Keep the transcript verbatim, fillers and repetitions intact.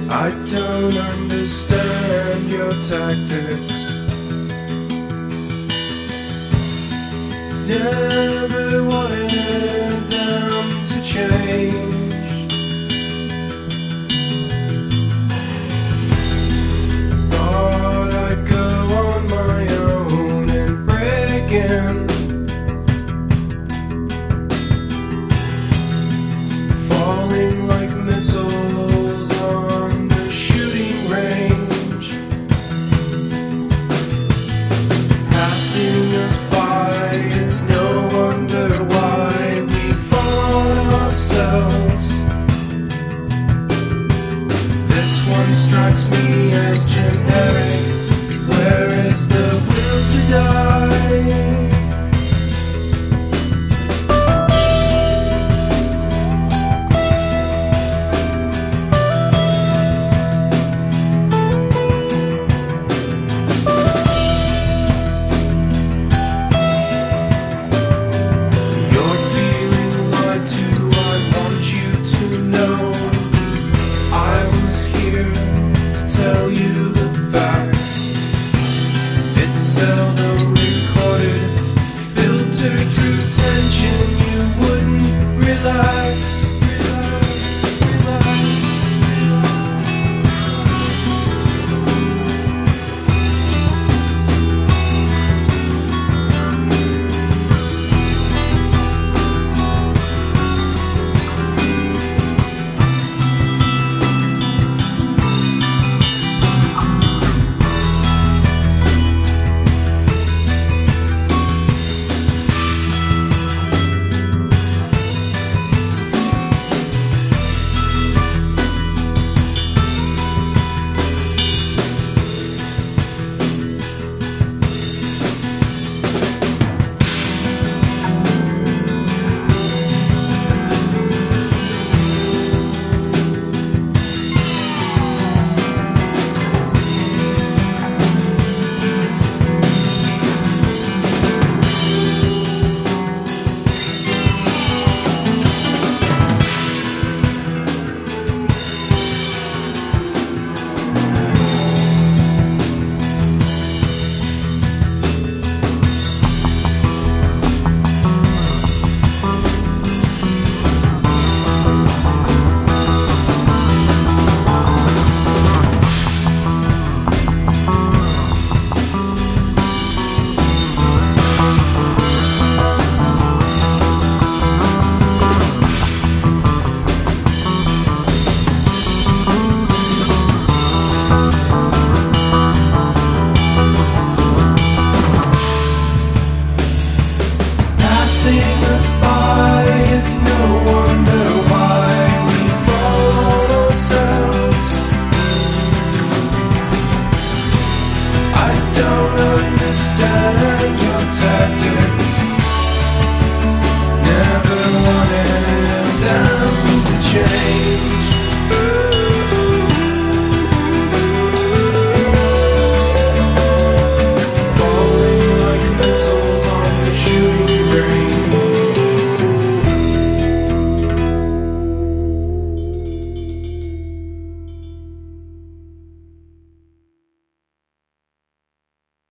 I don't understand your tactics. Never wanted them to change. Thought I'd go on my own and break in, falling like missiles on the shooting range, passing us by. It's no wonder why we fought ourselves. This one strikes me as generic. Where is the will to die? Tell you the facts. It's seldom recorded, filtered through tension. You wouldn't relax.